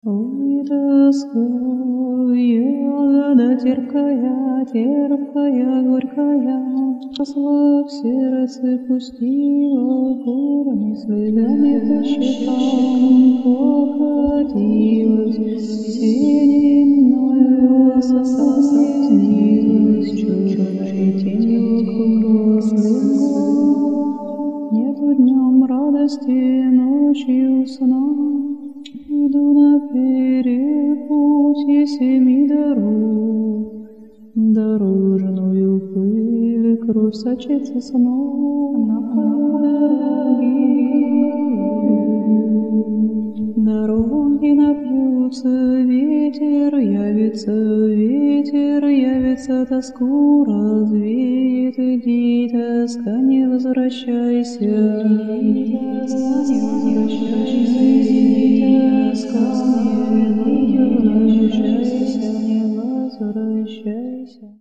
Ой, тоскую, ягода терпкая, терпкая, горькая, росла в сердце, пустила бурными слезами по щекам, покатилась сединою, соблазнилась черной тенью вокруг слегла. Нету днем радости, ночью сна. Иду на перепутье семи дорог, дорожную пыль, кровь сочится снова на дороге. Дороги напьются, ветер явится, тоску развеет, иди, тоска, не возвращайся, иди, тоска, не возвращайся, не возвращайся.